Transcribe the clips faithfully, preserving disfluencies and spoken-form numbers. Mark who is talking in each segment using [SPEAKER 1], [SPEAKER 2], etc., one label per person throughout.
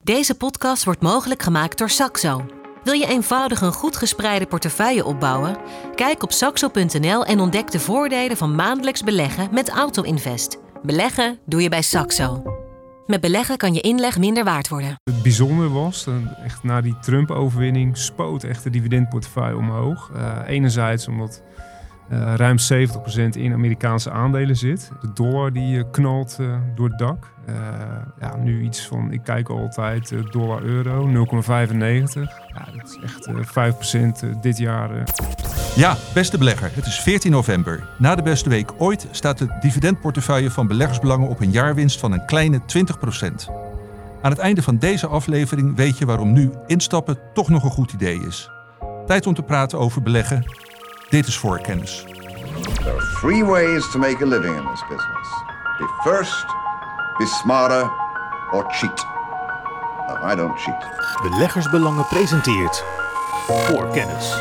[SPEAKER 1] Deze podcast wordt mogelijk gemaakt door Saxo. Wil je eenvoudig een goed gespreide portefeuille opbouwen? Kijk op saxo punt n l en ontdek de voordelen van maandelijks beleggen met Auto-Invest. Beleggen doe je bij Saxo. Met beleggen kan je inleg minder waard worden.
[SPEAKER 2] Het bijzonder was, echt na die Trump-overwinning spoot echt de dividendportefeuille omhoog. Uh, enerzijds omdat uh, ruim zeventig procent in Amerikaanse aandelen zit. De dollar die uh, knalt uh, door het dak. Uh, ja, nu iets van, ik kijk altijd, uh, dollar-euro, nul komma vijfennegentig. Ja, dat is echt uh, vijf procent uh, dit jaar. Uh.
[SPEAKER 3] Ja, beste belegger, het is veertien november. Na de beste week ooit staat de dividendportefeuille van beleggersbelangen op een jaarwinst van een kleine twintig procent. Aan het einde van deze aflevering weet je waarom nu instappen toch nog een goed idee is. Tijd om te praten over beleggen. Dit is Voorkennis.
[SPEAKER 4] There are three ways to make a living in this business. Be first, be smarter or cheat. No, I don't cheat.
[SPEAKER 5] Beleggersbelangen presenteert Voorkennis.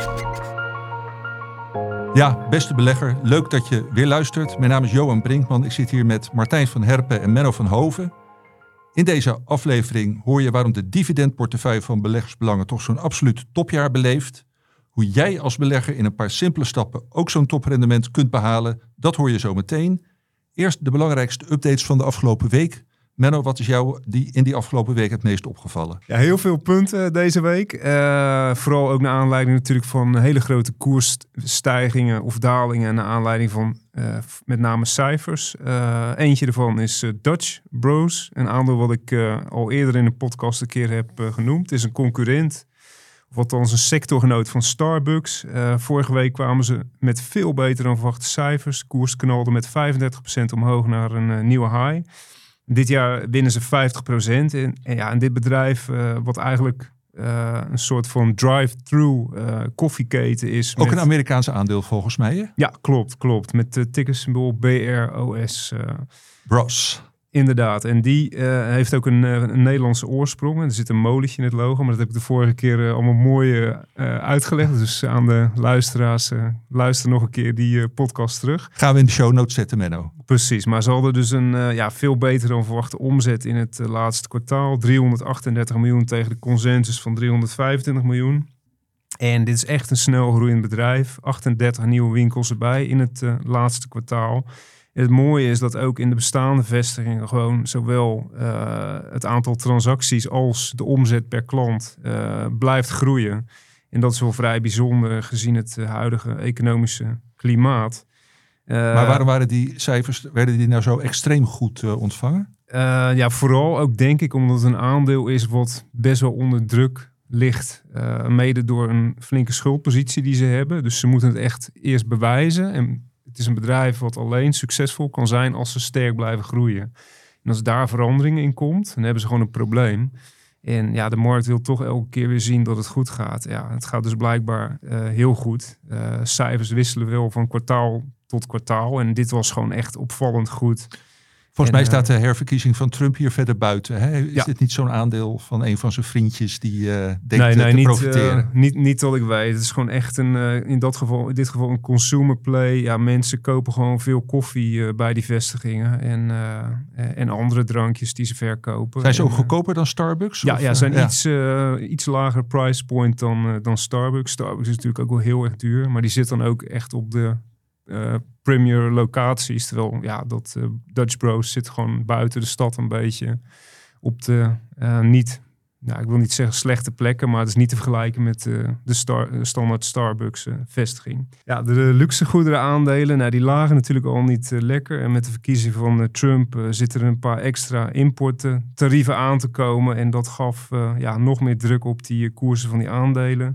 [SPEAKER 3] Ja, beste belegger, leuk dat je weer luistert. Mijn naam is Johan Brinkman. Ik zit hier met Martijn van Herpen en Menno van Hoven. In deze aflevering hoor je waarom de dividendportefeuille van beleggersbelangen toch zo'n absoluut topjaar beleeft. Hoe jij als belegger in een paar simpele stappen ook zo'n toprendement kunt behalen, dat hoor je zo meteen. Eerst de belangrijkste updates van de afgelopen week. Menno, wat is jou die in die afgelopen week het meest opgevallen?
[SPEAKER 2] Ja, heel veel punten deze week. Uh, vooral ook naar aanleiding natuurlijk van hele grote koersstijgingen of dalingen. Naar aanleiding van uh, met name cijfers. Uh, eentje daarvan is uh, Dutch Bros. Een aandeel wat ik uh, al eerder in de podcast een keer heb uh, genoemd. Het is een concurrent, of althans een sectorgenoot van Starbucks. Uh, vorige week kwamen ze met veel beter dan verwachte cijfers. De koers knalde met vijfendertig procent omhoog naar een uh, nieuwe high. Dit jaar winnen ze vijftig procent. En, en ja, en dit bedrijf, uh, wat eigenlijk uh, een soort van drive-thru uh, koffieketen is.
[SPEAKER 3] Ook
[SPEAKER 2] met...
[SPEAKER 3] een Amerikaanse aandeel volgens mij, hè?
[SPEAKER 2] Ja, klopt, klopt. Met de tickersymbool B R O S. Uh,
[SPEAKER 3] Bros.
[SPEAKER 2] Inderdaad. En die uh, heeft ook een, een Nederlandse oorsprong. Er zit een molentje in het logo, maar dat heb ik de vorige keer uh, allemaal mooi uh, uitgelegd. Dus aan de luisteraars, uh, luister nog een keer die uh, podcast terug.
[SPEAKER 3] Gaan we in de show notes zetten, Menno.
[SPEAKER 2] Precies, maar ze hadden dus een uh, ja, veel beter dan verwachte omzet in het uh, laatste kwartaal. driehonderdachtendertig miljoen tegen de consensus van driehonderdvijfentwintig miljoen. En dit is echt een snel groeiend bedrijf. achtendertig nieuwe winkels erbij in het uh, laatste kwartaal. En het mooie is dat ook in de bestaande vestigingen gewoon zowel uh, het aantal transacties als de omzet per klant uh, blijft groeien. En dat is wel vrij bijzonder gezien het uh, huidige economische klimaat. Uh,
[SPEAKER 3] maar waarom waren die cijfers, werden die nou zo extreem goed uh, ontvangen?
[SPEAKER 2] Uh, ja, vooral ook denk ik omdat het een aandeel is wat best wel onder druk ligt. Uh, mede door een flinke schuldpositie die ze hebben. Dus ze moeten het echt eerst bewijzen. En het is een bedrijf wat alleen succesvol kan zijn als ze sterk blijven groeien. En als daar verandering in komt, dan hebben ze gewoon een probleem. En ja, de markt wil toch elke keer weer zien dat het goed gaat. Ja, het gaat dus blijkbaar uh, heel goed. Uh, cijfers wisselen wel van kwartaal tot kwartaal. En dit was gewoon echt opvallend goed.
[SPEAKER 3] Volgens
[SPEAKER 2] en,
[SPEAKER 3] mij staat de herverkiezing van Trump hier verder buiten. Hè? Is
[SPEAKER 2] ja.
[SPEAKER 3] dit niet zo'n aandeel van een van zijn vriendjes die uh, denkt
[SPEAKER 2] nee, nee,
[SPEAKER 3] te
[SPEAKER 2] niet,
[SPEAKER 3] profiteren?
[SPEAKER 2] Uh, niet, niet dat ik weet. Het is gewoon echt een, uh, in, dat geval, in dit geval een consumer play. Ja, mensen kopen gewoon veel koffie uh, bij die vestigingen. En, uh, en andere drankjes die ze verkopen.
[SPEAKER 3] Zijn ze ook
[SPEAKER 2] en,
[SPEAKER 3] goedkoper dan Starbucks?
[SPEAKER 2] Ja,
[SPEAKER 3] of,
[SPEAKER 2] ja, zijn
[SPEAKER 3] uh,
[SPEAKER 2] iets, uh, iets lager price point dan, uh, dan Starbucks. Starbucks is natuurlijk ook wel heel erg duur. Maar die zit dan ook echt op de Uh, premier locaties. Terwijl ja, dat uh, Dutch Bros zit gewoon buiten de stad een beetje op de uh, niet, nou, ik wil niet zeggen slechte plekken, maar het is niet te vergelijken met uh, de star, uh, standaard Starbucks uh, vestiging. Ja, de, de luxegoederen aandelen, nou, die lagen natuurlijk al niet uh, lekker. En met de verkiezing van uh, Trump uh, zitten er een paar extra importtarieven aan te komen. En dat gaf uh, ja, nog meer druk op die uh, koersen van die aandelen.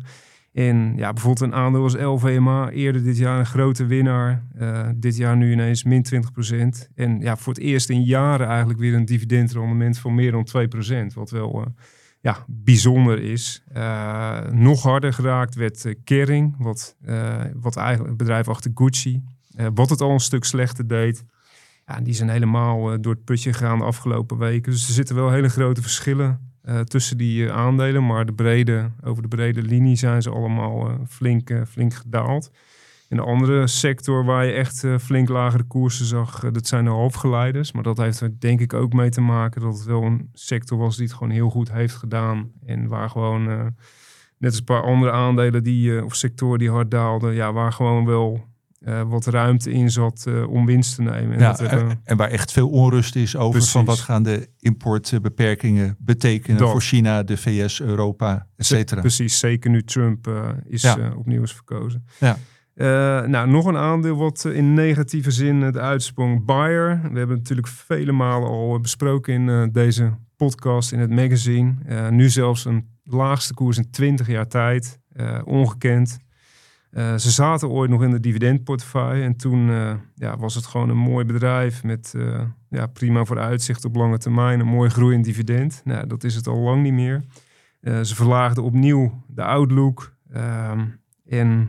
[SPEAKER 2] En ja, bijvoorbeeld een aandeel als L V M H, eerder dit jaar een grote winnaar. Uh, dit jaar nu ineens min twintig procent. En ja, voor het eerst in jaren eigenlijk weer een dividendrendement van meer dan twee procent. Wat wel uh, ja, bijzonder is. Uh, nog harder geraakt werd uh, Kering, wat, uh, wat eigenlijk het bedrijf achter Gucci. Uh, wat het al een stuk slechter deed. Ja, die zijn helemaal uh, door het putje gegaan de afgelopen weken. Dus er zitten wel hele grote verschillen Uh, tussen die uh, aandelen, maar de brede, over de brede linie zijn ze allemaal uh, flink, uh, flink gedaald. In de andere sector waar je echt uh, flink lagere koersen zag, uh, dat zijn de halfgeleiders. Maar dat heeft er denk ik ook mee te maken dat het wel een sector was die het gewoon heel goed heeft gedaan. En waar gewoon, uh, net als een paar andere aandelen die, uh, of sectoren die hard daalden, ja, waar gewoon wel uh, wat ruimte in zat uh, om winst te nemen. En,
[SPEAKER 3] ja,
[SPEAKER 2] dat hebben,
[SPEAKER 3] en, en waar echt veel onrust is over
[SPEAKER 2] precies.
[SPEAKER 3] van wat gaan de importbeperkingen betekenen
[SPEAKER 2] dat.
[SPEAKER 3] voor China, de V S, Europa, et cetera.
[SPEAKER 2] Precies, zeker nu Trump uh, is,
[SPEAKER 3] ja.
[SPEAKER 2] uh, opnieuw is verkozen.
[SPEAKER 3] Ja.
[SPEAKER 2] Uh, nou, nog een aandeel wat uh, in negatieve zin het uitsprong. Bayer. We hebben natuurlijk vele malen al besproken in uh, deze podcast, in het magazine. Uh, nu zelfs een laagste koers in twintig jaar tijd. Uh, ongekend. Uh, ze zaten ooit nog in de dividendportefeuille. En toen uh, ja, was het gewoon een mooi bedrijf met uh, ja, prima vooruitzicht op lange termijn. Een mooi groeiend dividend. Nou, dat is het al lang niet meer. Uh, ze verlaagden opnieuw de outlook. Uh, en...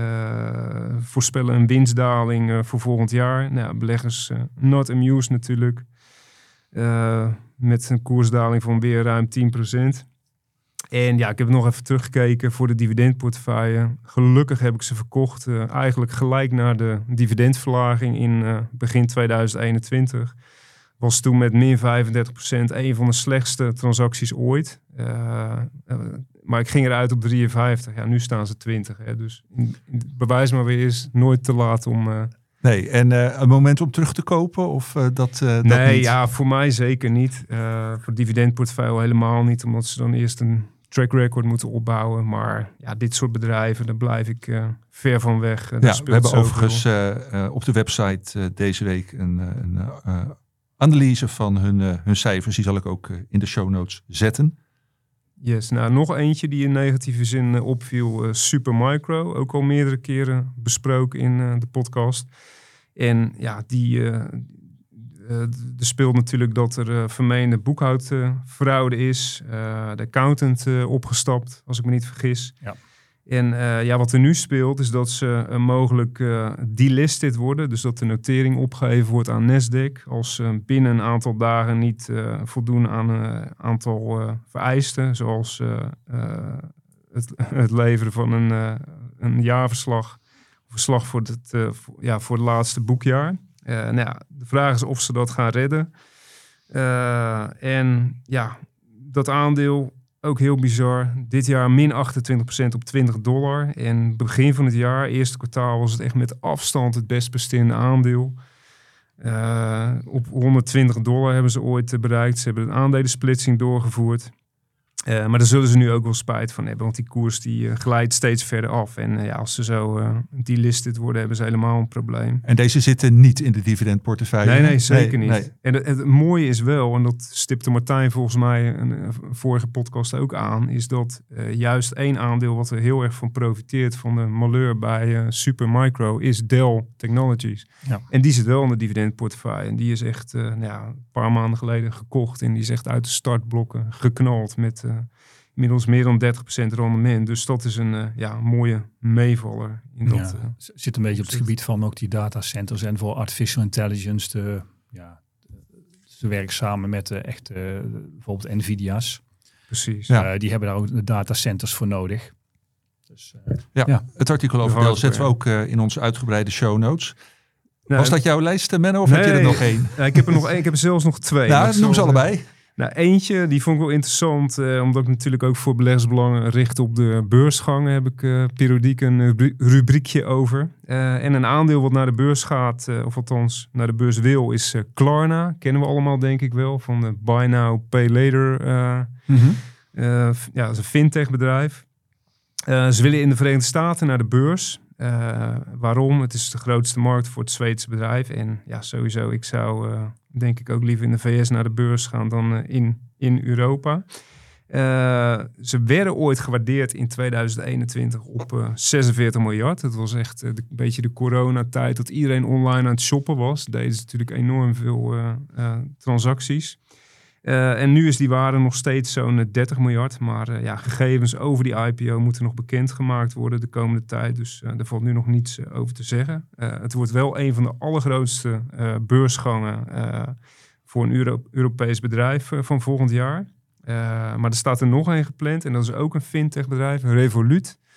[SPEAKER 2] Uh, voorspellen een winstdaling uh, voor volgend jaar. Nou, beleggers uh, not amused natuurlijk. Uh, met een koersdaling van weer ruim tien procent. En ja, ik heb nog even teruggekeken voor de dividendportefeuille. Gelukkig heb ik ze verkocht. Uh, eigenlijk gelijk naar de dividendverlaging in uh, begin tweeduizend eenentwintig. Was toen met min vijfendertig procent een van de slechtste transacties ooit. Uh, uh, Maar ik ging eruit op drieënvijftig. Ja, nu staan ze twintig. Hè. Dus in, in, bewijs maar weer is nooit te laat om... Uh...
[SPEAKER 3] Nee, en uh, een moment om terug te kopen? Of uh, dat, uh, dat
[SPEAKER 2] nee,
[SPEAKER 3] niet?
[SPEAKER 2] ja, voor mij zeker niet. Uh, voor dividendportefeuille helemaal niet. Omdat ze dan eerst een track record moeten opbouwen. Maar ja, dit soort bedrijven, daar blijf ik uh, ver van weg. Uh,
[SPEAKER 3] ja, we hebben overigens uh, uh, op de website uh, deze week een, een uh, analyse van hun, uh, hun cijfers. Die zal ik ook uh, in de show notes zetten.
[SPEAKER 2] Yes, nou nog eentje die in negatieve zin uh, opviel, uh, Supermicro. Ook al meerdere keren besproken in uh, de podcast. En ja, die uh, uh, er speelt natuurlijk dat er uh, vermeende boekhoudfraude is. Uh, de accountant uh, opgestapt, als ik me niet vergis.
[SPEAKER 6] Ja.
[SPEAKER 2] En uh, ja, wat er nu speelt is dat ze uh, mogelijk uh, delisted worden. Dus dat de notering opgeheven wordt aan Nasdaq. Als ze uh, binnen een aantal dagen niet uh, voldoen aan een uh, aantal uh, vereisten. Zoals uh, uh, het, het leveren van een, uh, een jaarverslag. Verslag voor het, uh, voor, ja, voor het laatste boekjaar. Uh, nou ja, de vraag is of ze dat gaan redden. Uh, en ja, dat aandeel... Ook heel bizar. Dit jaar min achtentwintig procent op twintig dollar. En begin van het jaar, eerste kwartaal, was het echt met afstand het best presterende aandeel. Uh, op honderdtwintig dollar hebben ze ooit bereikt. Ze hebben een aandelensplitsing doorgevoerd. Uh, maar daar zullen ze nu ook wel spijt van hebben. Want die koers die uh, glijdt steeds verder af. En uh, ja, als ze zo uh, delisted worden, hebben ze helemaal een probleem.
[SPEAKER 3] En deze zitten niet in de dividendportefeuille?
[SPEAKER 2] Nee, nee, zeker
[SPEAKER 3] nee,
[SPEAKER 2] niet.
[SPEAKER 3] Nee.
[SPEAKER 2] En het, het mooie is wel, en dat stipte Martijn volgens mij een, een vorige podcast ook aan, is dat uh, juist één aandeel wat er heel erg van profiteert van de malheur bij uh, Supermicro is Dell Technologies.
[SPEAKER 6] Ja.
[SPEAKER 2] En die zit wel in de dividendportefeuille. En die is echt uh, nou ja, een paar maanden geleden gekocht. En die is echt uit de startblokken geknald met uh, inmiddels meer dan dertig procent rendement. Dus dat is een uh, ja, mooie meevaller. In dat,
[SPEAKER 6] ja,
[SPEAKER 2] uh,
[SPEAKER 6] zit een beetje op het gebied van ook die datacenters en voor artificial intelligence. De, ja, ze werken samen met de echte, bijvoorbeeld Nvidia's.
[SPEAKER 2] Precies.
[SPEAKER 6] Ja. Uh, die hebben daar ook de datacenters voor nodig. Dus, uh,
[SPEAKER 3] ja,
[SPEAKER 6] ja,
[SPEAKER 3] het artikel over Dell zetten we ook uh, in onze uitgebreide show notes.
[SPEAKER 2] Nou,
[SPEAKER 3] Was dat jouw lijst, Menno, of
[SPEAKER 2] nee,
[SPEAKER 3] heb je er nog één?
[SPEAKER 2] Ja, ik heb er nog één. Ik heb er zelfs nog twee.
[SPEAKER 3] Nou, noem ze allebei.
[SPEAKER 2] Nou, eentje, die vond ik wel interessant. Uh, omdat ik natuurlijk ook voor beleggersbelangen richt op de beursgangen. Heb ik uh, periodiek een uh, rubriekje over. Uh, en een aandeel wat naar de beurs gaat, uh, of althans naar de beurs wil, is uh, Klarna. Kennen we allemaal denk ik wel. Van de Buy Now, Pay Later. Uh,
[SPEAKER 3] Mm-hmm.
[SPEAKER 2] uh, ja, dat is een fintech bedrijf. Uh, ze willen in de Verenigde Staten naar de beurs. Uh, waarom? Het is de grootste markt voor het Zweedse bedrijf. En ja, sowieso, ik zou uh, denk ik ook liever in de V S naar de beurs gaan dan uh, in, in Europa. Uh, ze werden ooit gewaardeerd in tweeduizend eenentwintig op uh, zesenveertig miljard. Het was echt uh, de, een beetje de coronatijd dat iedereen online aan het shoppen was. Deden ze natuurlijk enorm veel uh, uh, transacties. Uh, en nu is die waarde nog steeds zo'n dertig miljard. Maar uh, ja, gegevens over die I P O moeten nog bekendgemaakt worden de komende tijd. Dus uh, er valt nu nog niets uh, over te zeggen. Uh, het wordt wel een van de allergrootste uh, beursgangen uh, voor een Euro- Europees bedrijf uh, van volgend jaar. Uh, maar er staat er nog een gepland en dat is ook een fintech bedrijf, Revolut.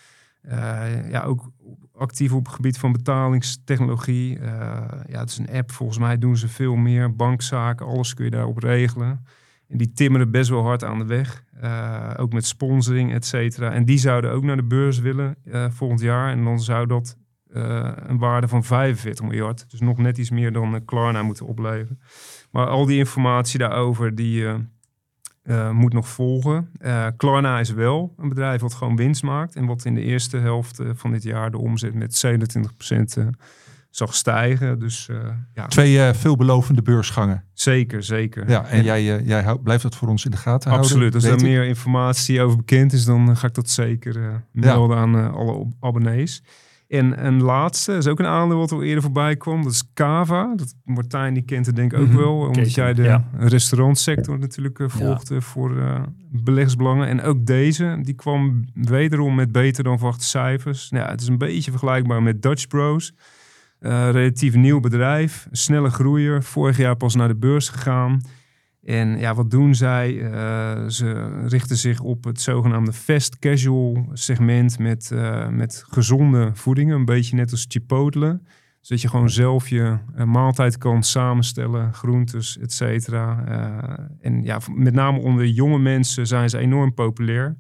[SPEAKER 2] Uh, ja, ook actief op het gebied van betalingstechnologie. Uh, ja, het is een app. Volgens mij doen ze veel meer. Bankzaken, alles kun je daarop regelen. En die timmeren best wel hard aan de weg. Uh, ook met sponsoring, et cetera. En die zouden ook naar de beurs willen uh, volgend jaar. En dan zou dat uh, een waarde van vijfenveertig miljard. Dus nog net iets meer dan uh, Klarna moeten opleveren. Maar al die informatie daarover, die uh, uh, moet nog volgen. Uh, Klarna is wel een bedrijf wat gewoon winst maakt. En wat in de eerste helft uh, van dit jaar de omzet met zevenentwintig procent uh, zag stijgen. Dus, uh, ja.
[SPEAKER 3] Twee uh, veelbelovende beursgangen.
[SPEAKER 2] Zeker, zeker.
[SPEAKER 3] Ja, en, en jij, uh, jij houdt, blijft dat voor ons in de gaten
[SPEAKER 2] absoluut.
[SPEAKER 3] houden?
[SPEAKER 2] Absoluut. Als er meer informatie over bekend is, dan uh, ga ik dat zeker uh, melden ja. aan uh, alle abonnees. En een laatste, is ook een aandeel wat al eerder voorbij kwam. Dat is Cava. Dat, Martijn, die kent het denk ik ook mm-hmm. wel. Omdat jij de ja. restaurantsector natuurlijk uh, volgt ja. voor uh, beleggersbelangen. En ook deze, die kwam wederom met beter dan verwachte cijfers. Ja, het is een beetje vergelijkbaar met Dutch Bros. Uh, relatief nieuw bedrijf, snelle groeier. Vorig jaar pas naar de beurs gegaan. En ja, wat doen zij? Uh, ze richten zich op het zogenaamde fast casual segment met, uh, met gezonde voedingen. Een beetje net als Chipotle. Zodat je gewoon zelf je uh, maaltijd kan samenstellen, groentes, et cetera. Uh, en ja, met name onder jonge mensen zijn ze enorm populair.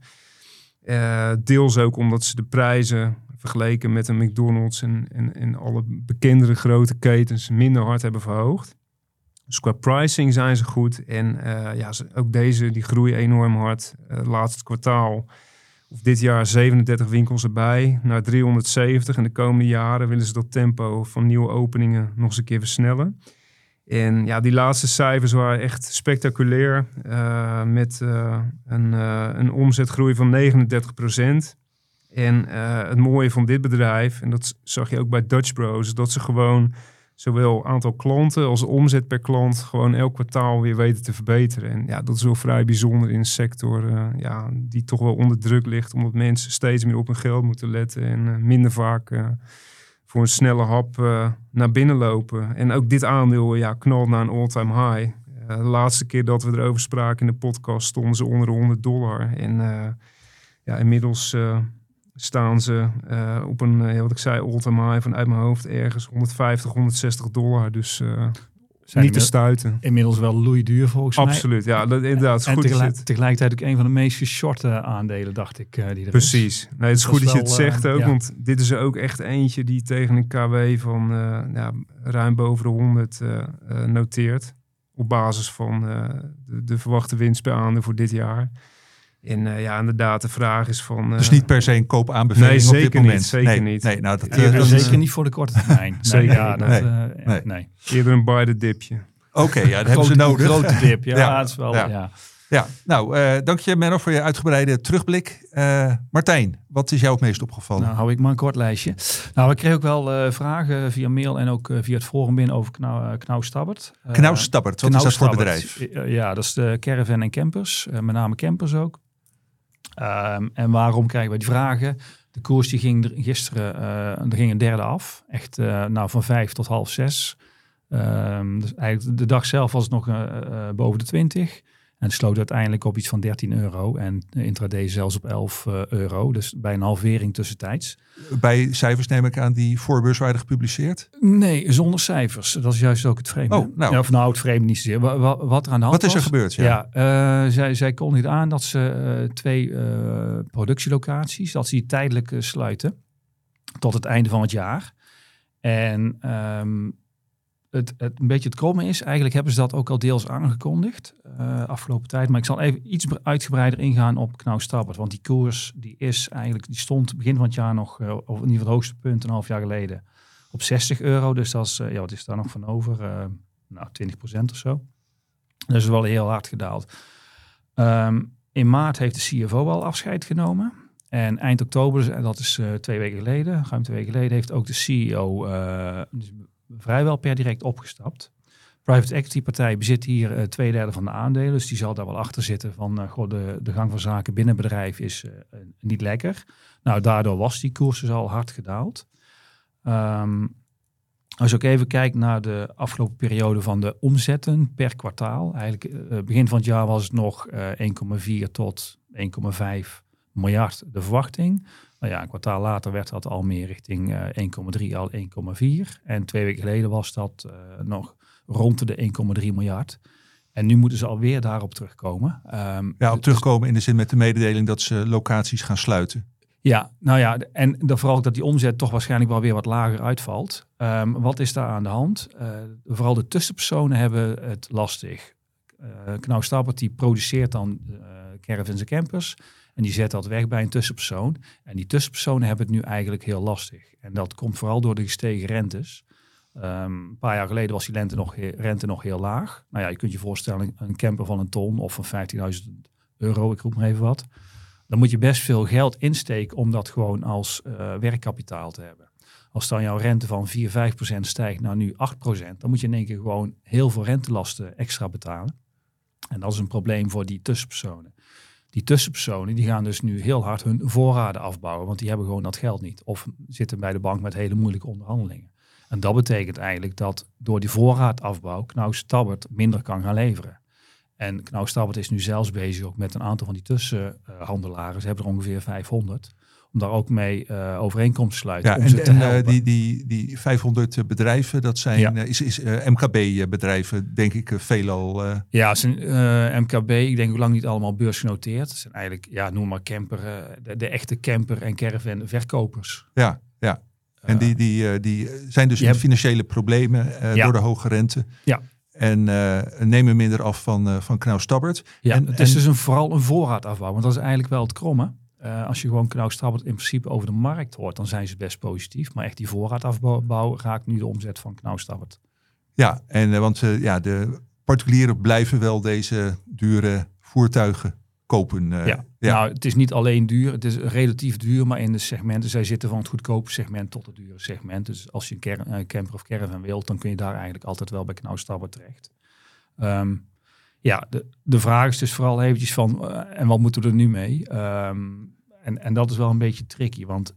[SPEAKER 2] Uh, deels ook omdat ze de prijzen vergeleken met een McDonald's en, en, en alle bekendere grote ketens minder hard hebben verhoogd. Dus qua pricing zijn ze goed. En uh, ja, ook deze die groeien enorm hard. Uh, laatste kwartaal, of dit jaar zevenendertig winkels erbij, naar driehonderdzeventig. En de komende jaren willen ze dat tempo van nieuwe openingen nog eens een keer versnellen. En ja, die laatste cijfers waren echt spectaculair. Uh, met uh, een, uh, een omzetgroei van negenendertig procent. En uh, het mooie van dit bedrijf, en dat zag je ook bij Dutch Bros, is dat ze gewoon zowel aantal klanten als omzet per klant gewoon elk kwartaal weer weten te verbeteren. En ja, dat is wel vrij bijzonder in een sector uh, ja, die toch wel onder druk ligt, omdat mensen steeds meer op hun geld moeten letten en uh, minder vaak uh, voor een snelle hap uh, naar binnen lopen. En ook dit aandeel ja, knalt naar een all-time high. Uh, de laatste keer dat we erover spraken in de podcast stonden ze onder de honderd dollar. En uh, ja, inmiddels Uh, staan ze uh, op een, uh, wat ik zei, all-time high van uit mijn hoofd ergens honderdvijftig, honderdzestig dollar. Dus uh, niet te stuiten.
[SPEAKER 6] Inmiddels wel loeiduur volgens mij.
[SPEAKER 2] Absoluut, ja, dat, inderdaad.
[SPEAKER 6] En
[SPEAKER 2] goed
[SPEAKER 6] tegelijk,
[SPEAKER 2] is het.
[SPEAKER 6] tegelijkertijd ook een van de meest geshorte aandelen, dacht ik. Uh, die er
[SPEAKER 2] Precies.
[SPEAKER 6] Is.
[SPEAKER 2] Nee, het is
[SPEAKER 6] dat
[SPEAKER 2] goed dat
[SPEAKER 6] wel,
[SPEAKER 2] je het zegt
[SPEAKER 6] uh,
[SPEAKER 2] ook,
[SPEAKER 6] ja.
[SPEAKER 2] want dit is er ook echt eentje die tegen een K W van uh, ja, ruim boven de honderd uh, uh, noteert. Op basis van uh, de, de verwachte winst per aandeel voor dit jaar. En uh, ja, inderdaad, de vraag is van... Uh,
[SPEAKER 3] dus niet per se een koopaanbeveling
[SPEAKER 2] nee,
[SPEAKER 3] op dit
[SPEAKER 2] zeker
[SPEAKER 3] moment.
[SPEAKER 2] Niet, zeker
[SPEAKER 3] nee,
[SPEAKER 2] niet.
[SPEAKER 3] Nee, nou, dat,
[SPEAKER 6] uh,
[SPEAKER 3] uh,
[SPEAKER 6] zeker
[SPEAKER 3] uh,
[SPEAKER 6] niet voor de korte termijn.
[SPEAKER 2] Zeker
[SPEAKER 6] nee, ja,
[SPEAKER 2] niet,
[SPEAKER 6] dat,
[SPEAKER 3] nee.
[SPEAKER 6] Uh,
[SPEAKER 3] Nee.
[SPEAKER 6] nee.
[SPEAKER 2] Eerder een buy the dipje.
[SPEAKER 3] Oké, okay, ja, dat hebben ze
[SPEAKER 6] Grote,
[SPEAKER 3] nodig.
[SPEAKER 6] Grote dip, ja.
[SPEAKER 3] ja.
[SPEAKER 6] Het is wel,
[SPEAKER 3] ja.
[SPEAKER 6] ja.
[SPEAKER 3] Ja, nou, uh, dank je Menno voor je uitgebreide terugblik. Uh, Martijn, wat is jou het meest opgevallen?
[SPEAKER 6] Nou, hou ik maar een kort lijstje. Nou, ik kreeg ook wel uh, vragen via mail en ook uh, via het forum binnen over Knau, uh, Knau Stabbert. Uh,
[SPEAKER 3] Knau Stabbert, wat
[SPEAKER 6] Knau
[SPEAKER 3] is dat voor
[SPEAKER 6] Stabbert.
[SPEAKER 3] bedrijf?
[SPEAKER 6] Uh, ja, dat is de caravan en campers. Uh, met name campers ook. Um, en waarom krijgen wij die vragen? De koers die ging gisteren, uh, er ging een derde af. Echt uh, nou, van vijf tot half zes. Um, dus eigenlijk de dag zelf was het nog uh, uh, boven de twintig. En het sloot uiteindelijk op iets van dertien euro. En intraday zelfs op elf euro. Dus bij een halvering tussentijds.
[SPEAKER 3] Bij cijfers neem ik aan die voorbeurs waren gepubliceerd?
[SPEAKER 6] Nee, zonder cijfers. Dat is juist ook het vreemde.
[SPEAKER 3] Oh, nou.
[SPEAKER 6] Ja, of nou, het vreemde niet zozeer. Wat, wat, wat er aan de hand
[SPEAKER 3] Wat is er
[SPEAKER 6] was,
[SPEAKER 3] gebeurd? Ja,
[SPEAKER 6] ja uh, zij, zij kondigde aan dat ze uh, twee uh, productielocaties, dat ze die tijdelijk uh, sluiten. Tot het einde van het jaar. En um, Het, het, een beetje het kromme is, eigenlijk hebben ze dat ook al deels aangekondigd uh, afgelopen tijd. Maar ik zal even iets uitgebreider ingaan op Knau Stabbert. Want die koers die is eigenlijk, die stond begin van het jaar nog, uh, of in ieder geval het hoogste punt een half jaar geleden, op zestig euro. Dus dat is, uh, ja, wat is daar nog van over? Uh, nou, twintig procent of zo. Dat is wel heel hard gedaald. Um, in maart heeft de C F O al afscheid genomen. En eind oktober, en dat is uh, twee weken geleden, ruim twee weken geleden, heeft ook de C E O Uh, dus vrijwel per direct opgestapt. Private equity partij bezit hier uh, twee derde van de aandelen. Dus die zal daar wel achter zitten van uh, goh, de, de gang van zaken binnen het bedrijf is uh, niet lekker. Nou, daardoor was die koers dus al hard gedaald. Um, als je ook even kijkt naar de afgelopen periode van de omzetten per kwartaal. Eigenlijk uh, begin van het jaar was het nog uh, één komma vier tot één komma vijf miljard de verwachting. Nou ja, een kwartaal later werd dat al meer richting uh, één komma drie, al één komma vier. En twee weken geleden was dat uh, nog rond de één komma drie miljard. En nu moeten ze alweer daarop terugkomen. Um,
[SPEAKER 3] ja, op terugkomen in de zin met de mededeling dat ze locaties gaan sluiten.
[SPEAKER 6] Ja, nou ja, en dan vooral dat die omzet toch waarschijnlijk wel weer wat lager uitvalt. Um, wat is daar aan de hand? Uh, vooral de tussenpersonen hebben het lastig. Uh, Knaus Tabbert die produceert dan uh, caravans en campers en die zet dat weg bij een tussenpersoon. En die tussenpersonen hebben het nu eigenlijk heel lastig. En dat komt vooral door de gestegen rentes. Um, een paar jaar geleden was die rente nog, rente nog heel laag. Nou ja, je kunt je voorstellen een camper van een ton of van vijftienduizend euro, ik roep maar even wat. Dan moet je best veel geld insteken om dat gewoon als uh, werkkapitaal te hebben. Als dan jouw rente van vier, vijf procent stijgt naar nu acht procent, dan moet je in één keer gewoon heel veel rentelasten extra betalen. En dat is een probleem voor die tussenpersonen. Die tussenpersonen die gaan dus nu heel hard hun voorraden afbouwen, want die hebben gewoon dat geld niet. Of zitten bij de bank met hele moeilijke onderhandelingen. En dat betekent eigenlijk dat door die voorraadafbouw Knaus Tabbert minder kan gaan leveren. En Knaus Tabbert is nu zelfs bezig ook met een aantal van die tussenhandelaren. Ze hebben er ongeveer vijfhonderd. Om daar ook mee uh, overeenkomsten te sluiten.
[SPEAKER 3] Ja,
[SPEAKER 6] om
[SPEAKER 3] en
[SPEAKER 6] ze te
[SPEAKER 3] en
[SPEAKER 6] helpen.
[SPEAKER 3] Uh, die, die, die vijfhonderd bedrijven, dat zijn
[SPEAKER 6] Ja.
[SPEAKER 3] uh, is, is, uh, M K B-bedrijven, denk ik, uh, veelal. Uh...
[SPEAKER 6] Ja, het zijn uh, M K B. Ik denk hoe lang niet allemaal beursgenoteerd. Het zijn eigenlijk, ja, noem maar camper, uh, de, de echte camper- en caravan verkopers.
[SPEAKER 3] Ja, ja. En die, die, uh, die zijn dus in
[SPEAKER 6] hebt...
[SPEAKER 3] financiële problemen uh,
[SPEAKER 6] ja.
[SPEAKER 3] door de hoge rente.
[SPEAKER 6] Ja.
[SPEAKER 3] En uh, nemen minder af van, uh, van Knaus Tabbert.
[SPEAKER 6] Ja,
[SPEAKER 3] en,
[SPEAKER 6] het is
[SPEAKER 3] en...
[SPEAKER 6] dus een, vooral een voorraadafbouw. Want dat is eigenlijk wel het kromme. Uh, als je gewoon Knaus Tabbert in principe over de markt hoort, dan zijn ze best positief. Maar echt die voorraadafbouw raakt nu de omzet van Knaus Tabbert.
[SPEAKER 3] Ja, en uh, want uh, ja, de particulieren blijven wel deze dure voertuigen kopen. Uh,
[SPEAKER 6] ja.
[SPEAKER 3] ja,
[SPEAKER 6] nou het is niet alleen duur, het is relatief duur, maar in de segmenten, zij zitten van het goedkope segment tot het dure segment. Dus als je een ker- uh, camper of caravan wilt, dan kun je daar eigenlijk altijd wel bij Knaus Tabbert terecht. Um, ja, de, de vraag is dus vooral eventjes van, uh, en wat moeten we er nu mee? Um, en, en dat is wel een beetje tricky, want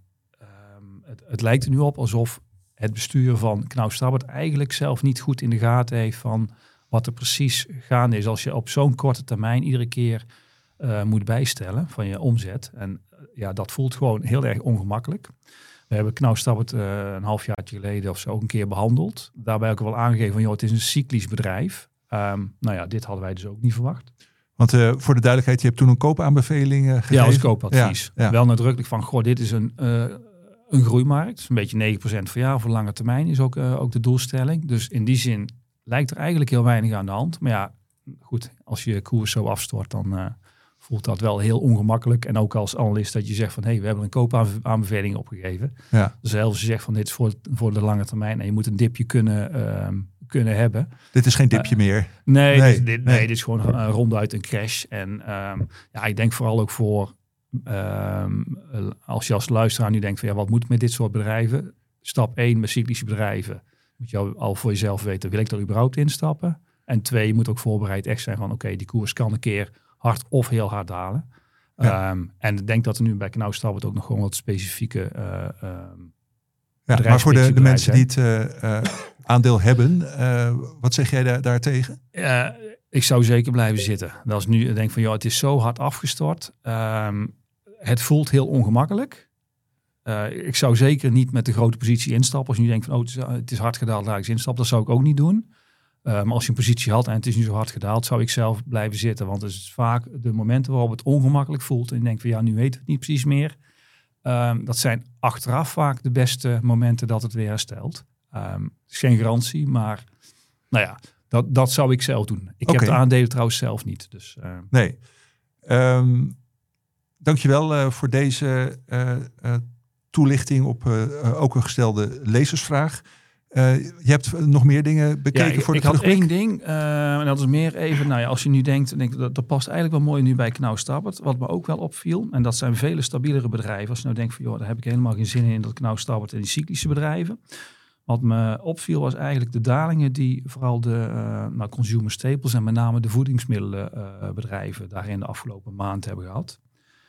[SPEAKER 6] um, het, het lijkt er nu op alsof het bestuur van Knaus Tabbert eigenlijk zelf niet goed in de gaten heeft van wat er precies gaande is. Als je op zo'n korte termijn iedere keer uh, moet bijstellen van je omzet. En uh, ja, dat voelt gewoon heel erg ongemakkelijk. We hebben Knaus Tabbert uh, een halfjaartje geleden of zo ook een keer behandeld. Daarbij ook wel aangegeven van, joh, het is een cyclisch bedrijf. Um, nou ja, dit hadden wij dus ook niet verwacht.
[SPEAKER 3] Want uh, voor de duidelijkheid, je hebt toen een koopaanbeveling uh, gegeven.
[SPEAKER 6] Ja, als koopadvies.
[SPEAKER 3] Ja, ja.
[SPEAKER 6] Wel nadrukkelijk van, goh, dit is een, uh, een groeimarkt. Dus een beetje negen procent per jaar voor lange termijn is ook, uh, ook de doelstelling. Dus in die zin lijkt er eigenlijk heel weinig aan de hand. Maar ja, goed, als je koers zo afstort, dan uh, voelt dat wel heel ongemakkelijk. En ook als analist dat je zegt van, hé, hey, we hebben een koopaanbeveling opgegeven. Ja. Dus zelfs je zegt van, dit is voor, voor de lange termijn en je moet een dipje kunnen... Uh, kunnen hebben.
[SPEAKER 3] Dit is geen dipje uh, meer.
[SPEAKER 6] Nee, nee, dit, dit, nee, dit is gewoon uh, ronduit een crash. En um, ja, ik denk vooral ook voor um, als je als luisteraar nu denkt van ja, wat moet met dit soort bedrijven? Stap één, met cyclische bedrijven moet je al voor jezelf weten, wil ik er überhaupt instappen? En twee, je moet ook voorbereid echt zijn van oké, okay, die koers kan een keer hard of heel hard dalen. Ja. Um, en ik denk dat er nu bij Knaus Tabbert ook nog gewoon wat specifieke uh, um,
[SPEAKER 3] ja, maar voor de, de mensen die het uh, uh, aandeel hebben, uh, wat zeg jij daar, daartegen?
[SPEAKER 6] Uh, ik zou zeker blijven zitten. Dat is nu, ik denk van, joh, het is zo hard afgestort. Um, het voelt heel ongemakkelijk. Uh, ik zou zeker niet met de grote positie instappen. Als je nu denkt van, oh, het is, het is hard gedaald, laat ik eens instappen. Dat zou ik ook niet doen. Uh, maar als je een positie had en het is nu zo hard gedaald, zou ik zelf blijven zitten. Want het is vaak de momenten waarop het ongemakkelijk voelt. En je denkt van, ja, nu weten we het niet precies meer. Um, dat zijn achteraf vaak de beste momenten dat het weer herstelt. Um, het is geen garantie, maar nou ja, dat, dat zou ik zelf doen. Ik okay. heb de aandelen trouwens zelf niet. Dus, uh...
[SPEAKER 3] Nee. Um, dankjewel uh, voor deze uh, uh, toelichting op uh, uh, ook een gestelde lezersvraag. Uh, je hebt nog meer dingen bekeken
[SPEAKER 6] ja, ik,
[SPEAKER 3] voor de
[SPEAKER 6] ik had
[SPEAKER 3] terugblik?
[SPEAKER 6] één ding, uh, en dat is meer even, nou ja, als je nu denkt, denk, dat, dat past eigenlijk wel mooi nu bij Knaus Tabbert. Wat me ook wel opviel, en dat zijn vele stabielere bedrijven. Als je nou denkt van, joh, daar heb ik helemaal geen zin in, dat Knaus Tabbert en die cyclische bedrijven. Wat me opviel was eigenlijk de dalingen die vooral de uh, nou, consumer staples en met name de voedingsmiddelenbedrijven uh, daarin de afgelopen maand hebben gehad.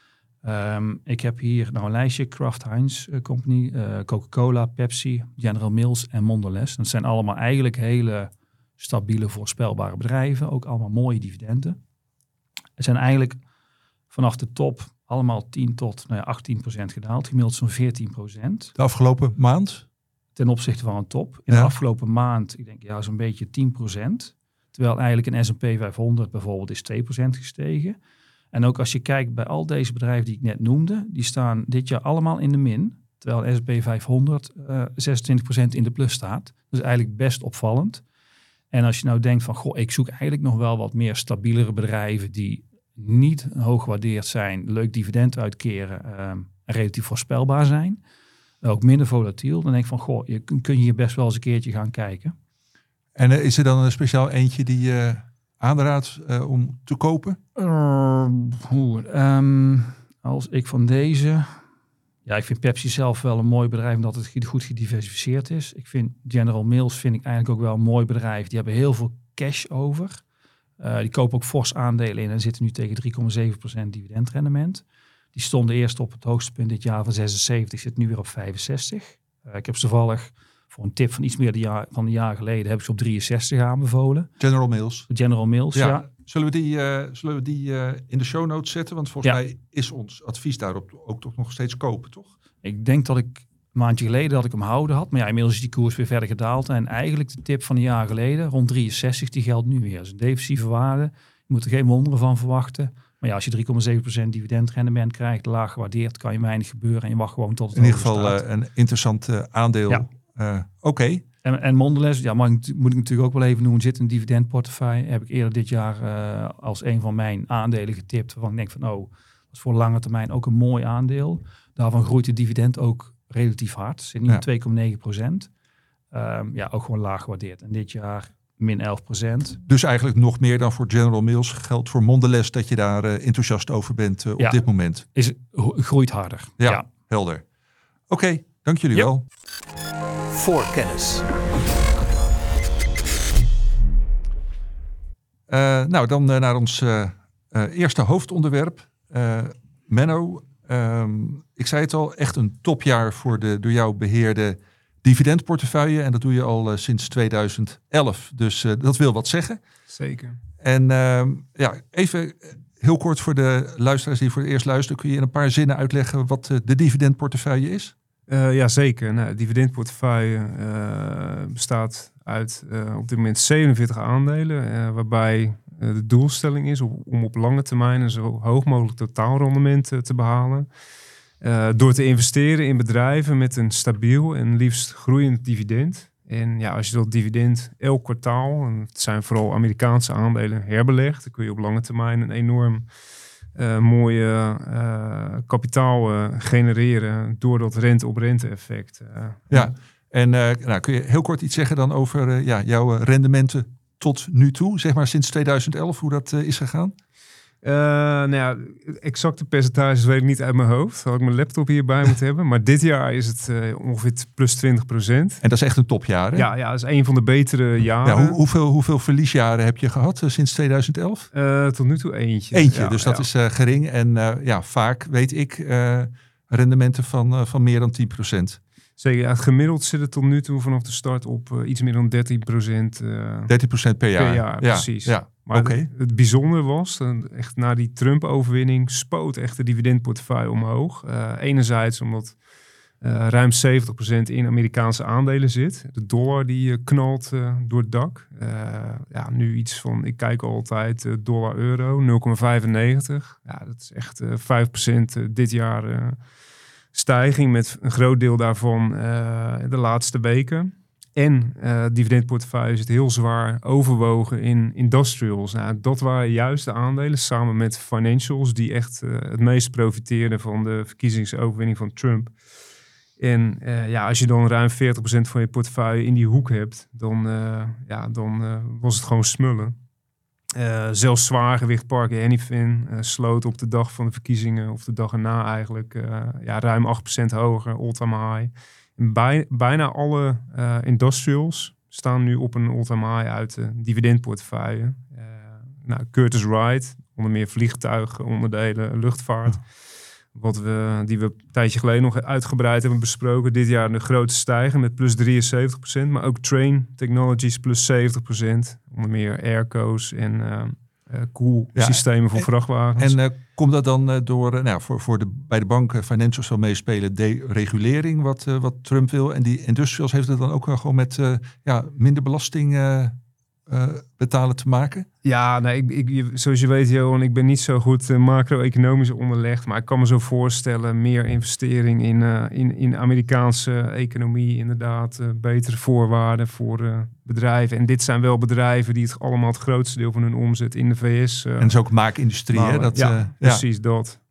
[SPEAKER 6] Um, ik heb hier nou een lijstje, Kraft Heinz uh, Company, uh, Coca-Cola, Pepsi, General Mills en Mondelez. Dat zijn allemaal eigenlijk hele stabiele, voorspelbare bedrijven. Ook allemaal mooie dividenden. Het zijn eigenlijk vanaf de top allemaal tien tot nou ja, achttien procent gedaald. Gemiddeld zo'n veertien procent.
[SPEAKER 3] De afgelopen maand?
[SPEAKER 6] Ten opzichte van een top. In
[SPEAKER 3] Ja.
[SPEAKER 6] de afgelopen maand, ik denk ja, zo'n beetje tien procent. Terwijl eigenlijk een S en P vijfhonderd bijvoorbeeld is twee procent gestegen. En ook als je kijkt bij al deze bedrijven die ik net noemde, die staan dit jaar allemaal in de min. Terwijl de S en P vijfhonderd uh, zesentwintig procent in de plus staat. Dus eigenlijk best opvallend. En als je nou denkt van, goh, ik zoek eigenlijk nog wel wat meer stabielere bedrijven die niet hoog gewaardeerd zijn, leuk dividend uitkeren uh, en relatief voorspelbaar zijn. Ook minder volatiel. Dan denk ik van, goh, je kun, kun je hier best wel eens een keertje gaan kijken.
[SPEAKER 3] En uh, is er dan een speciaal eentje die je uh, aanraadt uh, om te kopen?
[SPEAKER 6] Uh, hoe, um, als ik van deze... Ja, ik vind Pepsi zelf wel een mooi bedrijf omdat het goed gediversifieerd is. Ik vind General Mills vind ik eigenlijk ook wel een mooi bedrijf. Die hebben heel veel cash over. Uh, die kopen ook fors aandelen in en zitten nu tegen drie komma zeven procent dividendrendement. Die stonden eerst op het hoogste punt dit jaar van zesenzeventig, zit nu weer op vijfenzestig. Uh, ik heb ze toevallig voor een tip van iets meer de jaar, van een jaar geleden heb ik ze op drieënzestig aanbevolen.
[SPEAKER 3] General Mills.
[SPEAKER 6] General Mills, ja.
[SPEAKER 3] ja. Zullen we die, uh, zullen we die uh, in de show notes zetten? Want volgens
[SPEAKER 6] Ja.
[SPEAKER 3] mij is ons advies daarop ook toch nog steeds kopen, toch?
[SPEAKER 6] Ik denk dat ik een maandje geleden dat ik hem houden had. Maar ja, inmiddels is die koers weer verder gedaald. En eigenlijk de tip van een jaar geleden, rond drieënzestig, die geldt nu weer. Dat is een defensieve waarde. Je moet er geen wonderen van verwachten. Maar ja, als je drie komma zeven procent dividendrendement krijgt, laag gewaardeerd, kan je weinig gebeuren. En je wacht gewoon tot het
[SPEAKER 3] In ieder
[SPEAKER 6] hoger
[SPEAKER 3] geval
[SPEAKER 6] staat.
[SPEAKER 3] uh, een interessant uh, aandeel.
[SPEAKER 6] Ja.
[SPEAKER 3] Uh, Oké. Okay.
[SPEAKER 6] En, en Mondelez, ja, mag ik, moet ik natuurlijk ook wel even noemen, zit een dividendportefeuille. Heb ik eerder dit jaar uh, als een van mijn aandelen getipt. Waarvan ik denk van, oh, dat is voor lange termijn ook een mooi aandeel. Daarvan groeit de dividend ook relatief hard. Zit nu
[SPEAKER 3] Ja.
[SPEAKER 6] op twee komma negen procent. Um, ja, ook gewoon laag gewaardeerd. En dit jaar min elf procent.
[SPEAKER 3] Dus eigenlijk nog meer dan voor General Mills geldt voor Mondelez dat je daar uh, enthousiast over bent uh, op
[SPEAKER 6] Ja.
[SPEAKER 3] dit moment.
[SPEAKER 6] Is, groeit harder.
[SPEAKER 3] Ja,
[SPEAKER 6] ja.
[SPEAKER 3] helder. Oké, okay, dank jullie
[SPEAKER 6] Yep.
[SPEAKER 3] wel.
[SPEAKER 5] Voorkennis.
[SPEAKER 3] Uh, nou, dan uh, naar ons uh, uh, eerste hoofdonderwerp. Uh, Menno, um, ik zei het al, echt een topjaar voor de door jou beheerde dividendportefeuille. En dat doe je al uh, sinds tweeduizend elf. Dus uh, dat wil wat zeggen.
[SPEAKER 2] Zeker.
[SPEAKER 3] En uh, ja, even heel kort voor de luisteraars die voor het eerst luisteren. Kun je in een paar zinnen uitleggen wat uh, de dividendportefeuille is?
[SPEAKER 2] Uh, ja, zeker. Nou, de dividendportefeuille uh, bestaat uit uh, op dit moment zevenenveertig aandelen. Uh, waarbij uh, de doelstelling is om, om op lange termijn een zo hoog mogelijk totaalrendement uh, te behalen. Uh, door te investeren in bedrijven met een stabiel en liefst groeiend dividend. En ja, als je dat dividend elk kwartaal, en het zijn vooral Amerikaanse aandelen, herbelegt, dan kun je op lange termijn een enorm uh, mooie uh, kapitaal uh, genereren door dat rente-op-rente effect. Uh,
[SPEAKER 3] Ja, en uh, nou, kun je heel kort iets zeggen dan over uh, ja, jouw rendementen tot nu toe, zeg maar sinds tweeduizend elf, hoe dat uh, is gegaan?
[SPEAKER 2] Uh, nou ja, exacte percentages weet ik niet uit mijn hoofd. Had ik mijn laptop hierbij moeten hebben. Maar dit jaar is het uh, ongeveer plus twintig procent.
[SPEAKER 3] En dat is echt een topjaar, hè?
[SPEAKER 2] Ja, ja, dat is een van de betere jaren.
[SPEAKER 3] Ja, hoe, hoeveel, hoeveel verliesjaren heb je gehad uh, sinds tweeduizend elf?
[SPEAKER 2] Uh, tot nu toe eentje.
[SPEAKER 3] Eentje,
[SPEAKER 2] ja,
[SPEAKER 3] dus dat
[SPEAKER 2] ja.
[SPEAKER 3] is uh, gering. En uh, ja, vaak weet ik uh, rendementen van, uh, van meer dan tien procent.
[SPEAKER 2] Zeker, ja, gemiddeld zit het tot nu toe vanaf de start op uh, iets meer dan dertien procent. Uh,
[SPEAKER 3] dertien procent per jaar.
[SPEAKER 2] per jaar,
[SPEAKER 3] ja,
[SPEAKER 2] precies.
[SPEAKER 3] Ja,
[SPEAKER 2] maar
[SPEAKER 3] oké.
[SPEAKER 2] het, het bijzondere was, uh, echt na die Trump-overwinning spoot echt de dividendportefeuille omhoog. Uh, enerzijds omdat uh, ruim zeventig procent in Amerikaanse aandelen zit. De dollar die uh, knalt uh, door het dak. Uh, ja, nu iets van, ik kijk altijd uh, dollar-euro, nul komma vijfennegentig. Ja, dat is echt uh, vijf procent uh, dit jaar uh, stijging met een groot deel daarvan uh, de laatste weken. En uh, dividendportefeuille zit heel zwaar overwogen in industrials. Nou, dat waren juist de aandelen samen met financials die echt uh, het meest profiteerden van de verkiezingsoverwinning van Trump. En uh, ja, als je dan ruim veertig procent van je portefeuille in die hoek hebt, dan, uh, ja, dan uh, was het gewoon smullen. Uh, zelfs zwaargewicht Parker Hannifin uh, sloot op de dag van de verkiezingen, of de dag erna eigenlijk, uh, ja, ruim acht procent hoger, all-time high. En bij, bijna alle uh, industrials staan nu op een all-time high uit de dividendportefeuille. Uh, nou, Curtis Wright, onder meer vliegtuigen, onderdelen, luchtvaart. Ja. Wat we, die we een tijdje geleden nog uitgebreid hebben besproken. Dit jaar de grote stijger met plus drieënzeventig procent. Maar ook Train Technologies plus zeventig procent. Onder meer Airco's en uh, uh, koelsystemen
[SPEAKER 3] ja,
[SPEAKER 2] voor
[SPEAKER 3] en,
[SPEAKER 2] vrachtwagens.
[SPEAKER 3] En uh, komt dat dan uh, door, uh, nou, voor, voor de, bij de banken, financials zal meespelen, deregulering, wat, uh, wat Trump wil. En die industrials heeft het dan ook wel gewoon met uh, ja, minder belasting uh, uh, betalen te maken?
[SPEAKER 2] Ja, nee, ik, ik, zoals je weet, Johan, ik ben niet zo goed uh, macro-economisch onderlegd. Maar ik kan me zo voorstellen, meer investering in, uh, in, in Amerikaanse economie, inderdaad. Uh, betere voorwaarden voor uh, bedrijven. En dit zijn wel bedrijven die het allemaal het grootste deel van hun omzet in de V S... Uh,
[SPEAKER 3] en dat is ook maakindustrie, hè? Dat,
[SPEAKER 2] ja,
[SPEAKER 3] uh,
[SPEAKER 2] precies
[SPEAKER 3] ja.
[SPEAKER 2] dat.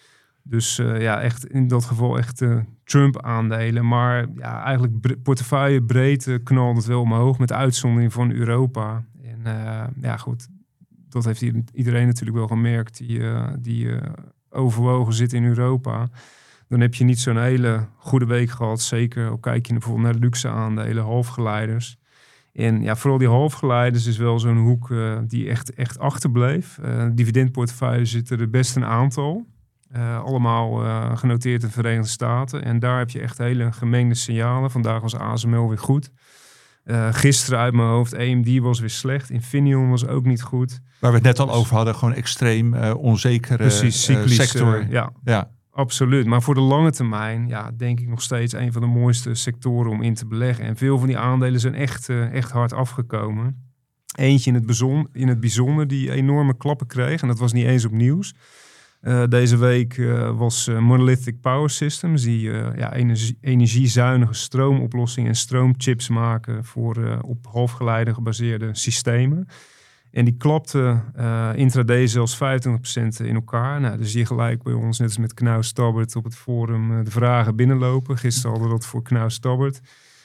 [SPEAKER 2] Dus uh, ja, echt in dat geval echt uh, Trump-aandelen. Maar ja, eigenlijk bre- portefeuille breed uh, knalt het wel omhoog met uitzondering van Europa. En uh, ja, goed, dat heeft iedereen natuurlijk wel gemerkt die, uh, die uh, overwogen zit in Europa. Dan heb je niet zo'n hele goede week gehad. Zeker ook kijk je bijvoorbeeld naar luxe aandelen, halfgeleiders. En ja, vooral die halfgeleiders is wel zo'n hoek uh, die echt, echt achterbleef. Uh, dividendportefeuille zitten er best een aantal. Uh, allemaal uh, genoteerd in de Verenigde Staten. En daar heb je echt hele gemengde signalen. Vandaag was A S M L weer goed. Uh, gisteren uit mijn hoofd, A M D was weer slecht. Infineon was ook niet goed.
[SPEAKER 3] Waar we het net al dus, over hadden, gewoon extreem uh, onzekere
[SPEAKER 2] precies,
[SPEAKER 3] uh, sector.
[SPEAKER 2] Uh, ja,
[SPEAKER 3] ja,
[SPEAKER 2] absoluut. Maar voor de lange termijn, ja, denk ik nog steeds een van de mooiste sectoren om in te beleggen. En veel van die aandelen zijn echt, uh, echt hard afgekomen. Eentje in het, bijzonder, in het bijzonder die enorme klappen kreeg. En dat was niet eens op nieuws. Uh, deze week uh, was uh, Monolithic Power Systems, die uh, ja, energie, energiezuinige stroomoplossingen en stroomchips maken voor uh, op halfgeleider gebaseerde systemen. En die klapte uh, intraday zelfs vijfentwintig procent in elkaar. Nou, dus je gelijk bij ons, net als met Knaus Tabbert op het forum, uh, de vragen binnenlopen. Gisteren hadden we dat voor Knaus Tabbert.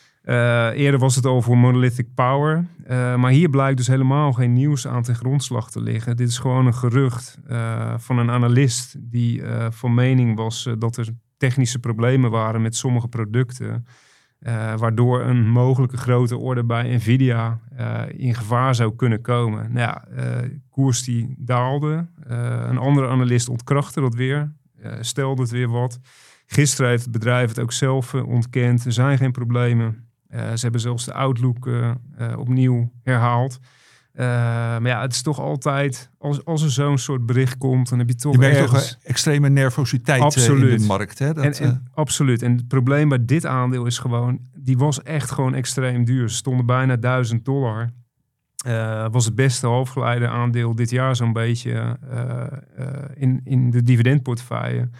[SPEAKER 2] Uh, eerder was het al voor Monolithic Power. Uh, maar hier blijkt dus helemaal geen nieuws aan ten grondslag te liggen. Dit is gewoon een gerucht uh, van een analist die uh, van mening was uh, dat er technische problemen waren met sommige producten. Uh, waardoor een mogelijke grote order bij Nvidia uh, in gevaar zou kunnen komen. Nou ja, uh, koers die daalde. Uh, een andere analist ontkrachtte dat weer. Uh, stelde het weer wat. Gisteren heeft het bedrijf het ook zelf uh, ontkend. Er zijn geen problemen. Uh, ze hebben zelfs de outlook uh, uh, opnieuw herhaald. Uh, maar ja, het is toch altijd, als, als er zo'n soort bericht komt, dan heb je toch
[SPEAKER 3] je merkt
[SPEAKER 2] ergens...
[SPEAKER 3] toch een extreme nervositeit
[SPEAKER 2] absoluut.
[SPEAKER 3] in de markt. Hè? Dat,
[SPEAKER 2] en, en,
[SPEAKER 3] uh...
[SPEAKER 2] absoluut. En het probleem bij dit aandeel is gewoon, die was echt gewoon extreem duur. Ze stonden bijna duizend dollar. Uh, was het beste halfgeleider aandeel dit jaar zo'n beetje uh, uh, in, in de dividendportefeuille.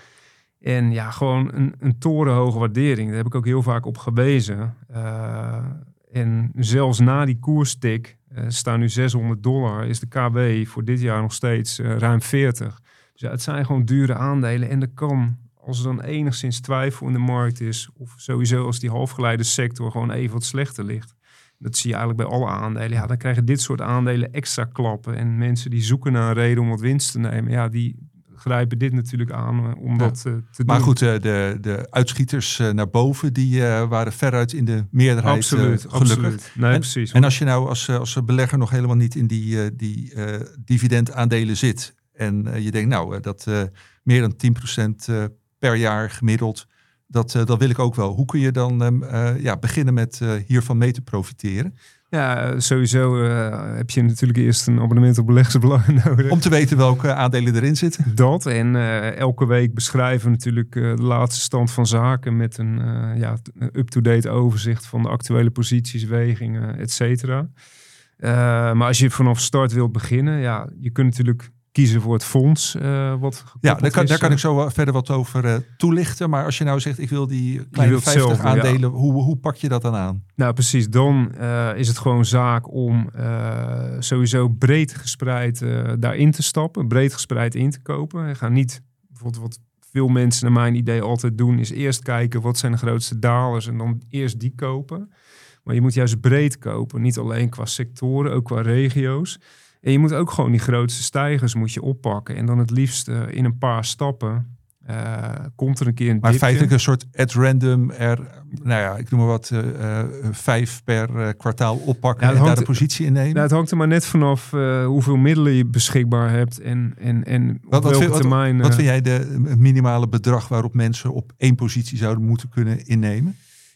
[SPEAKER 2] En ja, gewoon een, een torenhoge waardering. Daar heb ik ook heel vaak op gewezen. Uh, en zelfs na die koerstik, uh, staan nu zeshonderd dollar, is de K W voor dit jaar nog steeds uh, ruim veertig. Dus ja, het zijn gewoon dure aandelen. En er kan, als er dan enigszins twijfel in de markt is, of sowieso als die halfgeleidersector gewoon even wat slechter ligt. Dat zie je eigenlijk bij alle aandelen. Ja, dan krijgen dit soort aandelen extra klappen. En mensen die zoeken naar een reden om wat winst te nemen, ja, die grijpen dit natuurlijk aan uh, om ja. dat uh, te
[SPEAKER 3] maar
[SPEAKER 2] doen.
[SPEAKER 3] goed, uh, de, de uitschieters uh, naar boven, die uh, waren veruit in de meerderheid
[SPEAKER 2] absoluut,
[SPEAKER 3] uh, gelukkig.
[SPEAKER 2] Absoluut. Nee,
[SPEAKER 3] en,
[SPEAKER 2] precies.
[SPEAKER 3] En als je nou als, als belegger nog helemaal niet in die, uh, die uh, dividendaandelen zit en uh, je denkt, nou, uh, dat uh, meer dan tien procent uh, per jaar gemiddeld, dat, uh, dat wil ik ook wel. Hoe kun je dan um, uh, ja, beginnen met uh, hiervan mee te profiteren?
[SPEAKER 2] Ja, sowieso uh, heb je natuurlijk eerst een abonnement op Beleggersbelangen nodig.
[SPEAKER 3] Om te weten welke aandelen erin zitten.
[SPEAKER 2] Dat. En uh, elke week beschrijven we natuurlijk uh, de laatste stand van zaken met een uh, ja, up-to-date overzicht van de actuele posities, wegingen, et cetera. Uh, maar als je vanaf start wilt beginnen, ja, je kunt natuurlijk kiezen voor het fonds. Uh, wat
[SPEAKER 3] ja, daar kan, daar kan ik zo verder wat over uh, toelichten. Maar als je nou zegt, ik wil die kleine vijftig zelf, aandelen, ja. hoe, hoe pak je dat dan aan?
[SPEAKER 2] Nou precies, dan uh, is het gewoon zaak om uh, sowieso breed gespreid uh, daarin te stappen. Breed gespreid in te kopen. Ga niet, bijvoorbeeld wat veel mensen naar mijn idee altijd doen, is eerst kijken wat zijn de grootste dalers en dan eerst die kopen. Maar je moet juist breed kopen. Niet alleen qua sectoren, ook qua regio's. En je moet ook gewoon die grootste stijgers moet je oppakken. En dan het liefst uh, in een paar stappen. Uh, komt er een keer een
[SPEAKER 3] Maar
[SPEAKER 2] dipje.
[SPEAKER 3] feitelijk een soort at random er, nou ja, ik noem maar wat, uh, uh, vijf per uh, kwartaal oppakken ja, en hangt, daar de positie in nemen?
[SPEAKER 2] Nou, het hangt er maar net vanaf uh, hoeveel middelen je beschikbaar hebt en, en, en
[SPEAKER 3] wat,
[SPEAKER 2] op welke
[SPEAKER 3] wat,
[SPEAKER 2] termijn.
[SPEAKER 3] Wat,
[SPEAKER 2] uh,
[SPEAKER 3] wat vind jij de minimale bedrag waarop mensen op één positie zouden moeten kunnen innemen?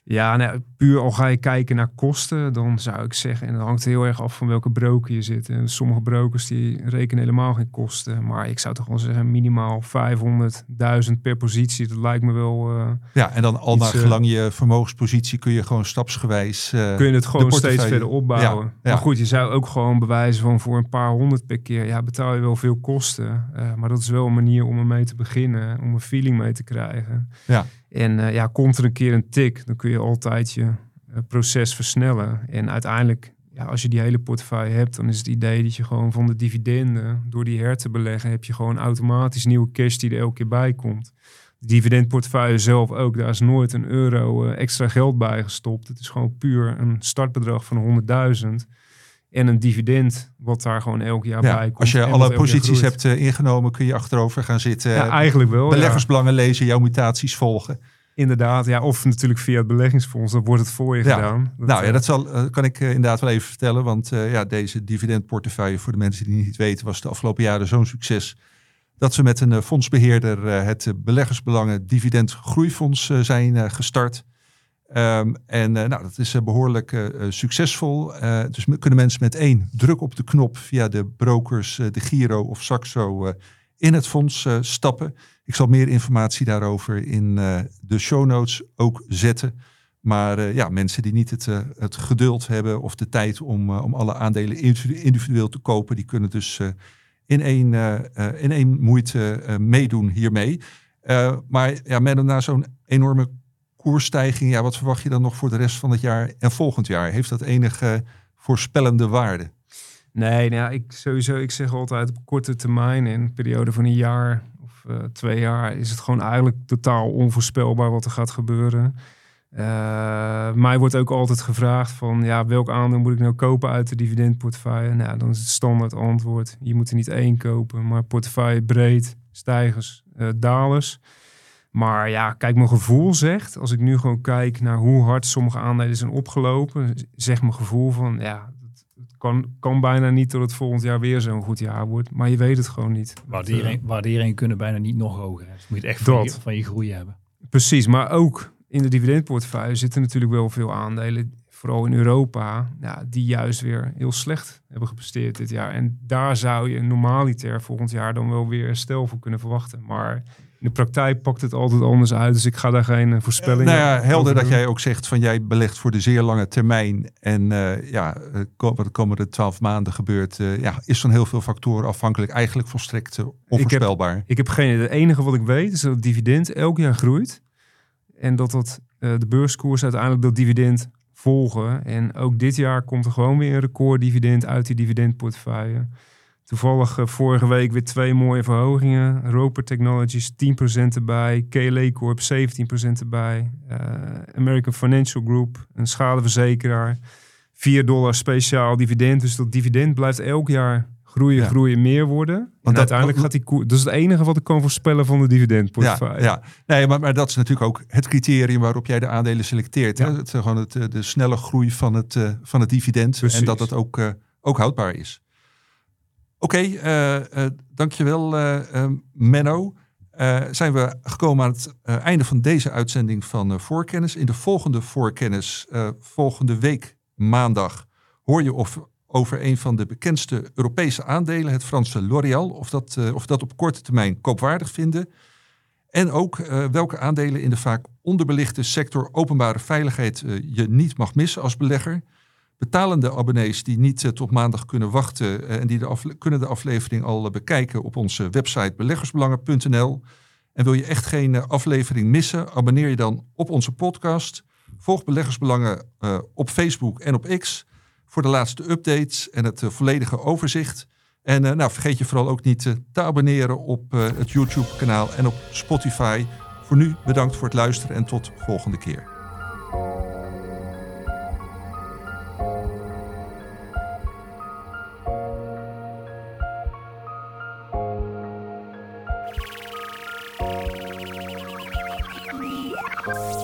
[SPEAKER 2] Ja, nou, puur al ga je kijken naar kosten, dan zou ik zeggen, en dat hangt heel erg af van welke broker je zit. En sommige brokers die rekenen helemaal geen kosten, maar ik zou toch wel zeggen minimaal vijfhonderdduizend per positie. Dat lijkt me wel. Uh,
[SPEAKER 3] ja, en dan al naar gelang je vermogenspositie kun je gewoon stapsgewijs. Uh,
[SPEAKER 2] kun je het gewoon steeds verder opbouwen.
[SPEAKER 3] Ja, ja.
[SPEAKER 2] Maar goed, je zou ook gewoon bewijzen van voor een paar honderd per keer. Ja, betaal je wel veel kosten, uh, maar dat is wel een manier om ermee te beginnen, om een feeling mee te krijgen.
[SPEAKER 3] Ja.
[SPEAKER 2] En uh, ja, komt er een keer een tik, dan kun je altijd je uh, proces versnellen. En uiteindelijk, ja, als je die hele portefeuille hebt, dan is het idee dat je gewoon van de dividenden, door die her te beleggen, heb je gewoon automatisch nieuwe cash die er elke keer bij komt. De dividendportefeuille zelf ook, daar is nooit een euro uh, extra geld bij gestopt. Het is gewoon puur een startbedrag van honderdduizend. En een dividend wat daar gewoon elk jaar
[SPEAKER 3] ja,
[SPEAKER 2] bij komt.
[SPEAKER 3] Als je alle posities hebt uh, ingenomen, kun je achterover gaan zitten.
[SPEAKER 2] Ja, eigenlijk wel.
[SPEAKER 3] Beleggersbelangen ja. lezen, jouw mutaties volgen.
[SPEAKER 2] Inderdaad, ja, of natuurlijk via het beleggingsfonds, dan wordt het voor je
[SPEAKER 3] ja.
[SPEAKER 2] gedaan.
[SPEAKER 3] Dat, nou ja, dat zal, uh, kan ik uh, inderdaad wel even vertellen. Want uh, ja, deze dividendportefeuille, voor de mensen die het niet weten, was de afgelopen jaren zo'n succes. Dat we met een uh, fondsbeheerder uh, het uh, beleggersbelangen dividend groeifonds uh, zijn uh, gestart. Um, en uh, nou, dat is uh, behoorlijk uh, succesvol. Uh, dus kunnen mensen met één druk op de knop via de brokers, uh, de Giro of Saxo uh, in het fonds uh, stappen. Ik zal meer informatie daarover in uh, de show notes ook zetten. Maar uh, ja, mensen die niet het, uh, het geduld hebben of de tijd om, uh, om alle aandelen individueel te kopen, die kunnen dus uh, in, één, uh, uh, in één moeite uh, meedoen hiermee. Uh, maar ja, met na zo'n enorme koersstijging, ja, wat verwacht je dan nog voor de rest van het jaar en volgend jaar? Heeft dat enige voorspellende waarde?
[SPEAKER 2] Nee, nou, ik sowieso, ik zeg altijd op korte termijn, in een periode van een jaar of uh, twee jaar, is het gewoon eigenlijk totaal onvoorspelbaar wat er gaat gebeuren. Uh, mij wordt ook altijd gevraagd van, ja, welk aandeel moet ik nou kopen uit de dividendportefeuille? Nou, dan is het standaard antwoord. Je moet er niet één kopen, maar portefeuille breed, stijgers, uh, dalers. Maar ja, kijk, mijn gevoel zegt, als ik nu gewoon kijk naar hoe hard sommige aandelen zijn opgelopen, zegt mijn gevoel van, ja, het kan, kan bijna niet dat het volgend jaar weer zo'n goed jaar wordt. Maar je weet het gewoon niet.
[SPEAKER 6] Waardering, waarderingen kunnen bijna niet nog hoger. Dus moet je het echt van je, van je groei hebben.
[SPEAKER 2] Precies, maar ook in de dividendportefeuille zitten natuurlijk wel veel aandelen, vooral in Europa, ja, die juist weer heel slecht hebben gepresteerd dit jaar. En daar zou je normaliter volgend jaar dan wel weer herstel voor kunnen verwachten. Maar in de praktijk pakt het altijd anders uit, dus ik ga daar geen uh, voorspellingen
[SPEAKER 3] nou ja, helder dat
[SPEAKER 2] doen.
[SPEAKER 3] jij ook zegt van jij belegt voor de zeer lange termijn. En uh, ja, wat de komende twaalf maanden gebeurt, uh, ja, is van heel veel factoren afhankelijk. Eigenlijk volstrekt uh, onvoorspelbaar.
[SPEAKER 2] Ik heb, ik heb geen Het enige wat ik weet is dat het dividend elk jaar groeit. En dat, dat uh, de beurskoers uiteindelijk dat dividend volgen. En ook dit jaar komt er gewoon weer een recorddividend uit die dividendportefeuille. Toevallig uh, vorige week weer twee mooie verhogingen. Roper Technologies tien procent erbij. K L A Corp zeventien procent erbij. Uh, American Financial Group, een schadeverzekeraar. vier dollar speciaal dividend. Dus dat dividend blijft elk jaar groeien, ja. groeien, meer worden. Want en dat, uiteindelijk gaat die koers. Dat is het enige wat ik kan voorspellen van de dividendportefeuille.
[SPEAKER 3] Ja, ja. Nee, maar, maar dat is natuurlijk ook het criterium waarop jij de aandelen selecteert. Ja. Hè? Het, gewoon het, de snelle groei van het, uh, van het dividend. Precies. En dat het ook, uh, ook houdbaar is. Oké, okay, uh, uh, dankjewel uh, uh, Menno. Uh, zijn we gekomen aan het uh, einde van deze uitzending van uh, Voorkennis. In de volgende Voorkennis, uh, volgende week maandag, hoor je of, over een van de bekendste Europese aandelen, het Franse L'Oréal, of dat, uh, of dat op korte termijn koopwaardig vinden. En ook uh, welke aandelen in de vaak onderbelichte sector openbare veiligheid uh, je niet mag missen als belegger. Betalende abonnees die niet uh, tot maandag kunnen wachten uh, en die de afle- kunnen de aflevering al uh, bekijken op onze website beleggersbelangen punt n l. En wil je echt geen uh, aflevering missen, abonneer je dan op onze podcast. Volg Beleggersbelangen uh, op Facebook en op X voor de laatste updates en het uh, volledige overzicht. En uh, nou, vergeet je vooral ook niet uh, te abonneren op uh, het YouTube-kanaal en op Spotify. Voor nu bedankt voor het luisteren en tot volgende keer.
[SPEAKER 7] Bye.